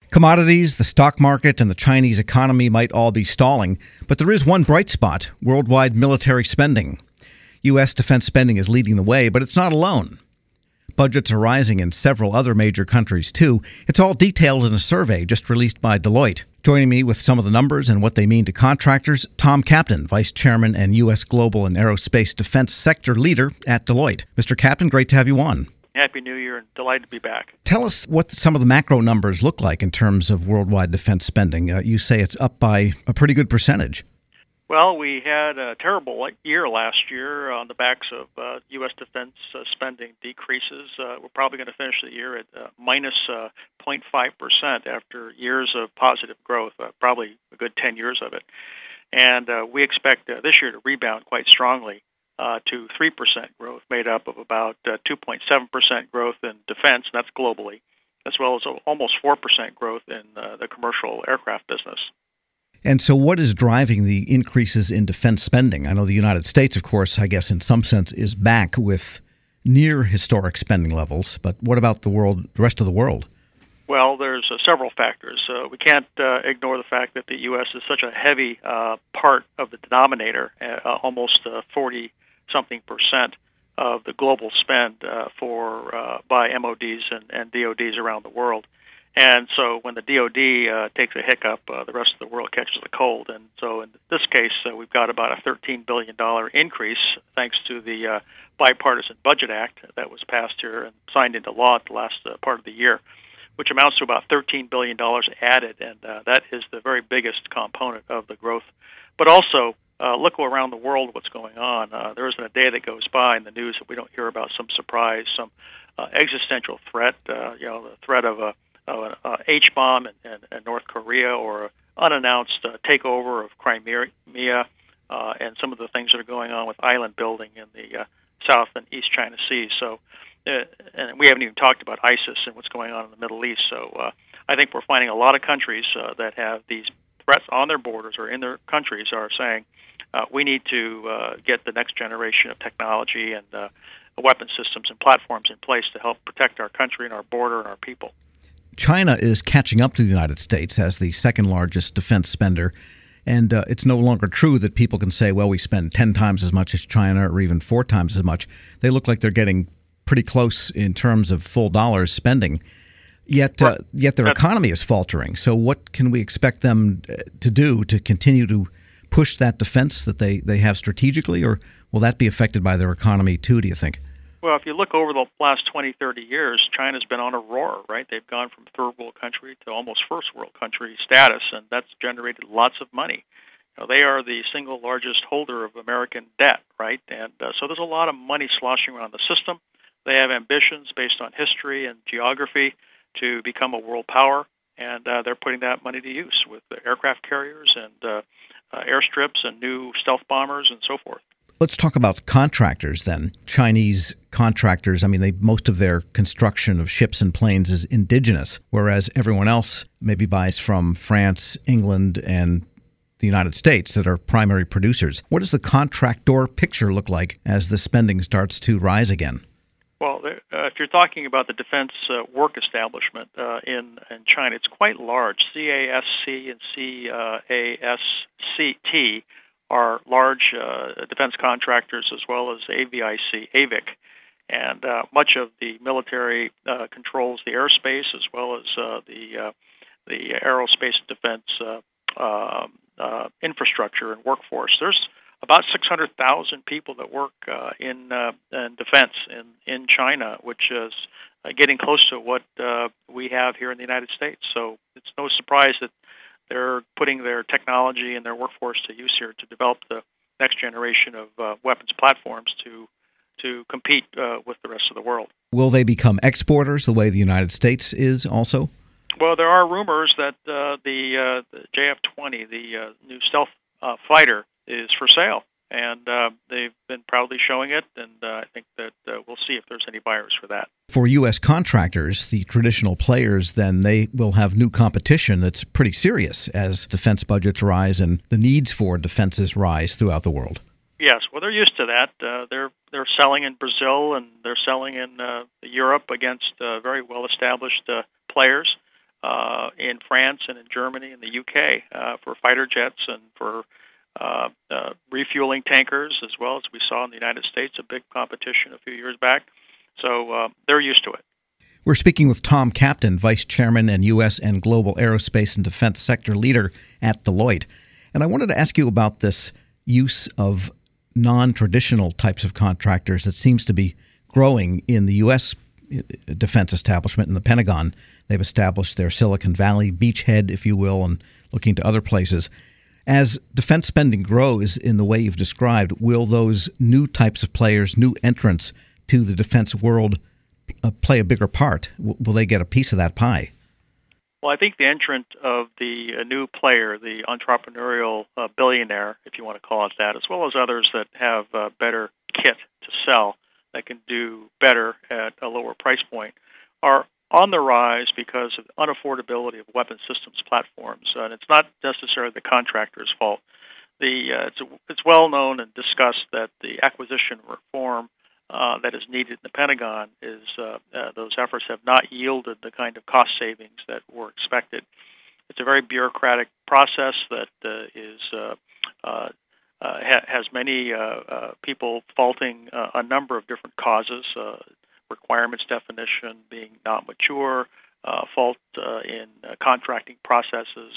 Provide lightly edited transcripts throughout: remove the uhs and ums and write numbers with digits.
Commodities, the stock market, and the Chinese economy might all be stalling, but there is one bright spot: worldwide military spending. U.S. defense spending is leading the way, but it's not alone. Budgets are rising in several other major countries, too. It's all detailed in a survey just released by Deloitte. Joining me with some of the numbers and what they mean to contractors, Tom Captain, Vice Chairman and U.S. Global and Aerospace Defense Sector Leader at Deloitte. Mr. Captain, great to have you on. Happy New Year and delighted to be back. Tell us what some of the macro numbers look like in terms of worldwide defense spending. You say it's up by a pretty good percentage. Well, we had a terrible year last year on the backs of U.S. defense spending decreases. We're probably going to finish the year at minus 0.5% after years of positive growth, probably a good 10 years of it. And we expect this year to rebound quite strongly to 3% growth, made up of about 2.7% growth in defense, and that's globally, as well as almost 4% growth in the commercial aircraft business. And so what is driving the increases in defense spending? I know the United States, of course, I guess in some sense is back with near historic spending levels, but what about the rest of the world? Well, there's several factors. We can't ignore the fact that the U.S. is such a heavy part of the denominator, almost 40-something% of the global spend by MODs and DODs around the world. And so when the DOD takes a hiccup, the rest of the world catches a cold. And so in this case, we've got about a $13 billion increase thanks to the Bipartisan Budget Act that was passed here and signed into law at the last part of the year, which amounts to about $13 billion added. And that is the very biggest component of the growth. But also, look around the world what's going on. There isn't a day that goes by in the news that we don't hear about some surprise, some existential threat, the threat of an H-bomb in North Korea, or an unannounced takeover of Crimea, and some of the things that are going on with island building in the South and East China Sea. So, and we haven't even talked about ISIS and what's going on in the Middle East. So I think we're finding a lot of countries that have these threats on their borders or in their countries are saying we need to get the next generation of technology and weapon systems and platforms in place to help protect our country and our border and our people. China is catching up to the United States as the second largest defense spender, and it's no longer true that people can say, well, we spend 10 times as much as China or even 4 times as much. They look like they're getting pretty close in terms of full dollars spending, yet their economy is faltering. So what can we expect them to do to continue to push that defense that they have strategically, or will that be affected by their economy too, do you think? Well, if you look over the last 20, 30 years, China's been on a roar, right? They've gone from third world country to almost first world country status, and that's generated lots of money. They are the single largest holder of American debt, right? And so there's a lot of money sloshing around the system. They have ambitions based on history and geography to become a world power, and they're putting that money to use with the aircraft carriers and airstrips and new stealth bombers and so forth. Let's talk about contractors then. Chinese contractors, I mean, most of their construction of ships and planes is indigenous, whereas everyone else maybe buys from France, England, and the United States that are primary producers. What does the contractor picture look like as the spending starts to rise again? Well, if you're talking about the defense work establishment in China, it's quite large. CASC and CASCT are large defense contractors, as well as AVIC, and much of the military controls the airspace as well as the aerospace defense infrastructure and workforce. There's about 600,000 people that work in defense in China, which is getting close to what we have here in the United States. So it's no surprise that they're putting their technology and their workforce to use here to develop the next generation of weapons platforms to compete with the rest of the world. Will they become exporters the way the United States is also? Well, there are rumors that the JF-20, the new stealth fighter, is for sale, and they've been proudly showing it, and I think that we'll see if there's any buyers for that. For U.S. contractors, the traditional players, then they will have new competition that's pretty serious as defense budgets rise and the needs for defenses rise throughout the world. Yes, well, they're used to that. They're selling in Brazil and they're selling in Europe against very well-established players. in France and in Germany and the UK for fighter jets and for refueling tankers, as well as we saw in the United States, a big competition a few years back. So they're used to it. We're speaking with Tom Captain, Vice Chairman and U.S. and Global Aerospace and Defense Sector Leader at Deloitte. And I wanted to ask you about this use of non-traditional types of contractors that seems to be growing in the U.S. defense establishment in the Pentagon. They've established their Silicon Valley beachhead, if you will, and looking to other places. As defense spending grows in the way you've described, will those new types of players, new entrants to the defense world play a bigger part? Will they get a piece of that pie? Well, I think the entrant of the new player, the entrepreneurial billionaire, if you want to call it that, as well as others that have better kit to sell that can do better at a lower price point, are on the rise because of the unaffordability of weapon systems platforms. And it's not necessarily the contractor's fault. It's well known and discussed that the acquisition reform that is needed in the Pentagon is those efforts have not yielded the kind of cost savings that were expected. It's a very bureaucratic process that has many people faulting a number of different causes, requirements definition being not mature, fault in contracting processes,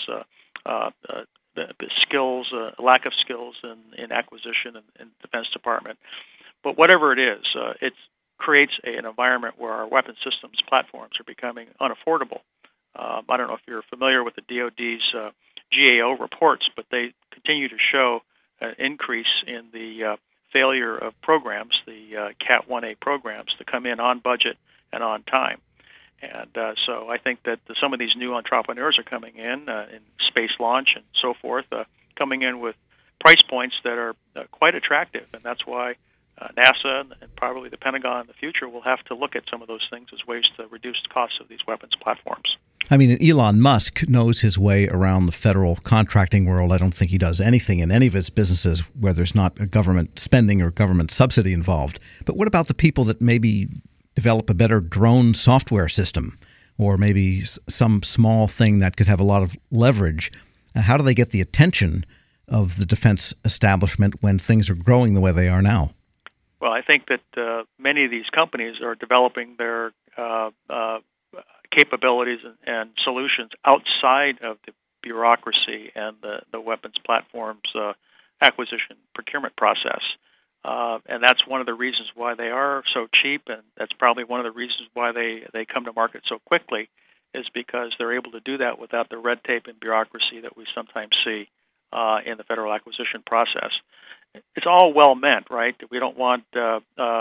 skills, lack of skills in acquisition and Defense Department. But whatever it is, it creates an environment where our weapon systems platforms are becoming unaffordable. I don't know if you're familiar with the DoD's GAO reports, but they continue to show an increase in the failure of programs, the Cat 1A programs, to come in on budget and on time. And so I think that some of these new entrepreneurs are coming in space launch and so forth, coming in with price points that are quite attractive, and that's why NASA and probably the Pentagon in the future will have to look at some of those things as ways to reduce the cost of these weapons platforms. I mean, Elon Musk knows his way around the federal contracting world. I don't think he does anything in any of his businesses where there's not a government spending or government subsidy involved. But what about the people that maybe develop a better drone software system or maybe some small thing that could have a lot of leverage? How do they get the attention of the defense establishment when things are growing the way they are now? Well, I think that many of these companies are developing their capabilities and solutions outside of the bureaucracy and the weapons platforms acquisition procurement process. And that's one of the reasons why they are so cheap, and that's probably one of the reasons why they come to market so quickly, is because they're able to do that without the red tape and bureaucracy that we sometimes see in the federal acquisition process. It's all well meant, right? We don't want bad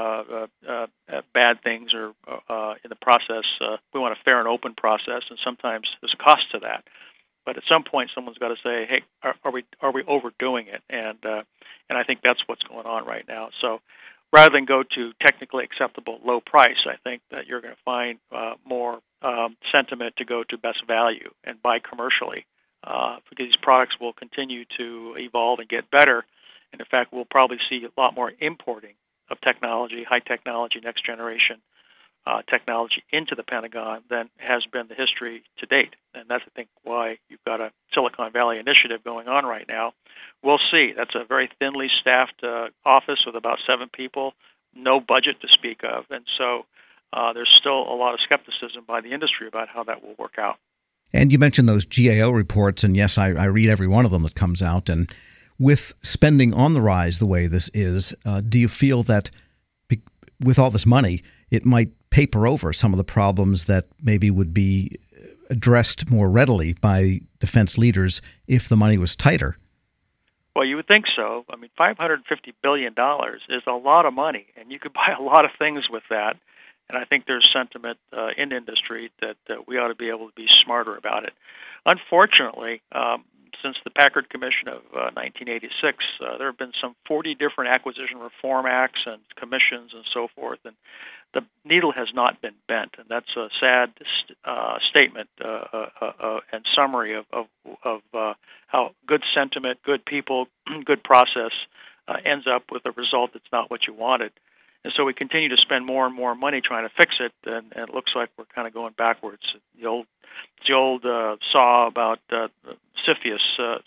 things or in the process. We want a fair and open process, and sometimes there's a cost to that. But at some point, someone's got to say, "Hey, are we overdoing it?" And I think that's what's going on right now. So rather than go to technically acceptable low price, I think that you're going to find more sentiment to go to best value and buy commercially, because these products will continue to evolve and get better. And in fact, we'll probably see a lot more importing of technology, high technology, next generation technology into the Pentagon than has been the history to date. And that's, I think, why you've got a Silicon Valley initiative going on right now. We'll see. That's a very thinly staffed office with about 7 people, no budget to speak of. And so there's still a lot of skepticism by the industry about how that will work out. And you mentioned those GAO reports, and yes, I read every one of them that comes out. And with spending on the rise the way this is, do you feel that with all this money, it might paper over some of the problems that maybe would be addressed more readily by defense leaders if the money was tighter? Well, you would think so. I mean, $550 billion is a lot of money, and you could buy a lot of things with that. And I think there's sentiment in industry that we ought to be able to be smarter about it. Unfortunately, since the Packard Commission of 1986, there have been some 40 different acquisition reform acts and commissions and so forth, and the needle has not been bent, and that's a sad statement and summary of how good sentiment, good people, good process ends up with a result that's not what you wanted. And so we continue to spend more and more money trying to fix it, and it looks like we're kind of going backwards. The old It's the old saw about Sisyphus,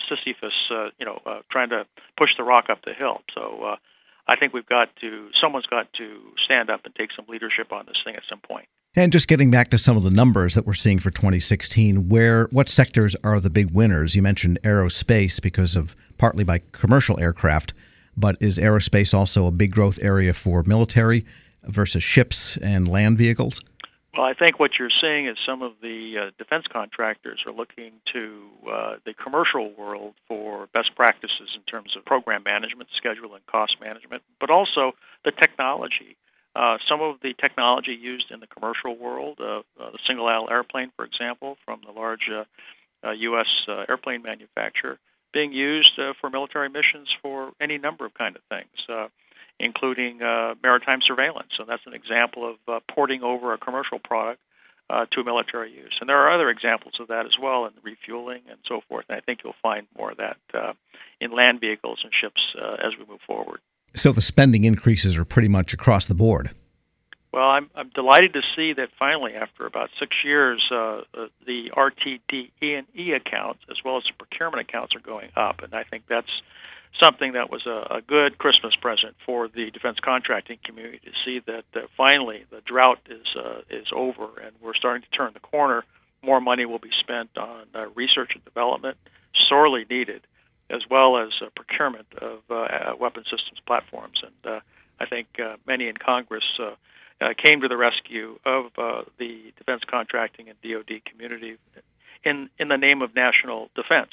trying to push the rock up the hill. So I think someone's got to stand up and take some leadership on this thing at some point. And just getting back to some of the numbers that we're seeing for 2016, what sectors are the big winners? You mentioned aerospace partly by commercial aircraft, but is aerospace also a big growth area for military versus ships and land vehicles? Well, I think what you're seeing is some of the defense contractors are looking to the commercial world for best practices in terms of program management, schedule, and cost management, but also the technology. Some of the technology used in the commercial world, the single-aisle airplane, for example, from the large U.S. Airplane manufacturer, being used for military missions for any number of kind of things, including maritime surveillance. So that's an example of porting over a commercial product to military use. And there are other examples of that as well in refueling and so forth. And I think you'll find more of that in land vehicles and ships as we move forward. So the spending increases are pretty much across the board. Well, I'm delighted to see that finally, after about 6 years, the RTD&E accounts, as well as the procurement accounts, are going up. And I think that's something that was a good Christmas present for the defense contracting community, to see that finally the drought is over and we're starting to turn the corner. More money will be spent on research and development, sorely needed, as well as procurement of weapon systems platforms. And I think many in Congress came to the rescue of the defense contracting and DoD community in the name of national defense,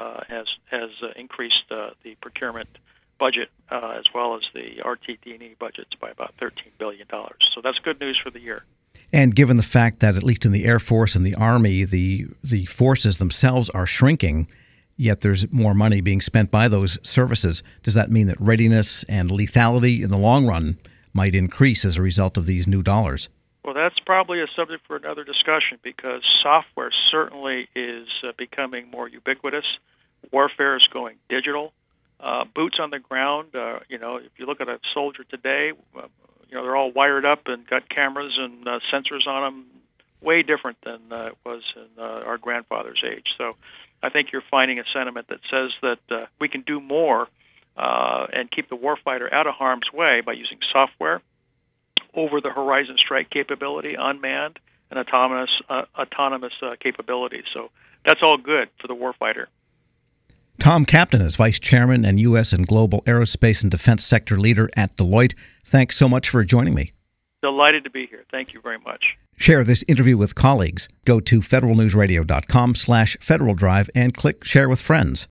has increased the procurement budget as well as the RTD&E budgets by about $13 billion. So that's good news for the year. And given the fact that at least in the Air Force and the Army, the forces themselves are shrinking, yet there's more money being spent by those services, does that mean that readiness and lethality in the long run might increase as a result of these new dollars? Well, that's probably a subject for another discussion, because software certainly is becoming more ubiquitous. Warfare is going digital. Boots on the ground, if you look at a soldier today, they're all wired up and got cameras and sensors on them, way different than it was in our grandfather's age. So I think you're finding a sentiment that says that we can do more and keep the warfighter out of harm's way by using software, over-the-horizon strike capability, unmanned, and autonomous capabilities. So that's all good for the warfighter. Tom Captain is Vice Chairman and U.S. and Global Aerospace and Defense Sector Leader at Deloitte. Thanks so much for joining me. Delighted to be here. Thank you very much. Share this interview with colleagues. Go to federalnewsradio.com/Federal Drive and click Share with Friends.